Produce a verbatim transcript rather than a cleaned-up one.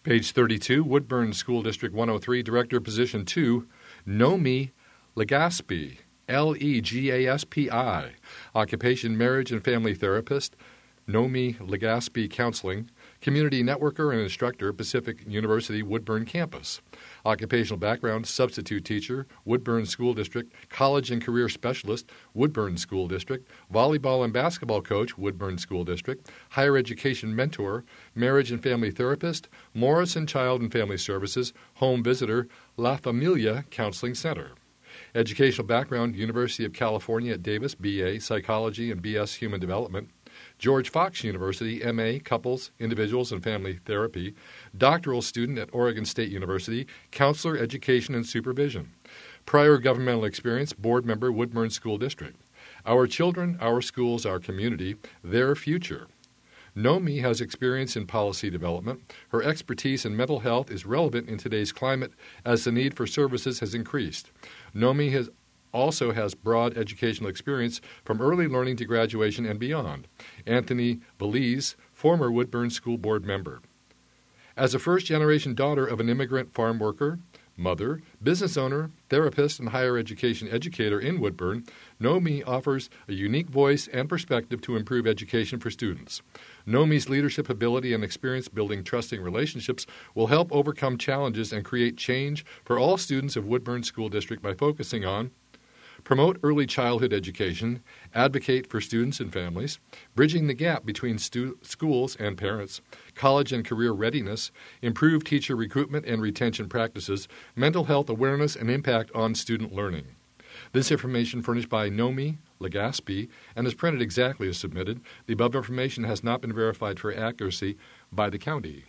Page thirty-two, Woodburn School District one oh three, Director, Position two, Nomi Legaspi, L E G A S P I, Occupation, Marriage, and Family Therapist, Nomi Legaspi Counseling, Community Networker and Instructor, Pacific University Woodburn Campus. Occupational background, substitute teacher, Woodburn School District, College and Career Specialist, Woodburn School District, Volleyball and Basketball Coach, Woodburn School District, Higher Education Mentor, Marriage and Family Therapist, Morrison Child and Family Services, Home Visitor, La Familia Counseling Center. Educational background, University of California at Davis, B A, Psychology and B S Human Development, George Fox University, M A, Couples, Individuals, and Family Therapy, doctoral student at Oregon State University, Counselor, Education, and Supervision. Prior governmental experience, board member, Woodburn School District. Our children, our schools, our community, their future. Nomi has experience in policy development. Her expertise in mental health is relevant in today's climate as the need for services has increased. Nomi has also has broad educational experience from early learning to graduation and beyond. Anthony Belize, former Woodburn School Board member. As a first-generation daughter of an immigrant farm worker, mother, business owner, therapist, and higher education educator in Woodburn, Nomi offers a unique voice and perspective to improve education for students. Nomi's leadership ability and experience building trusting relationships will help overcome challenges and create change for all students of Woodburn School District by focusing on promote early childhood education, advocate for students and families, bridging the gap between stu- schools and parents, college and career readiness, improve teacher recruitment and retention practices, mental health awareness and impact on student learning. This information furnished by Nomi Legaspi and is printed exactly as submitted. The above information has not been verified for accuracy by the county.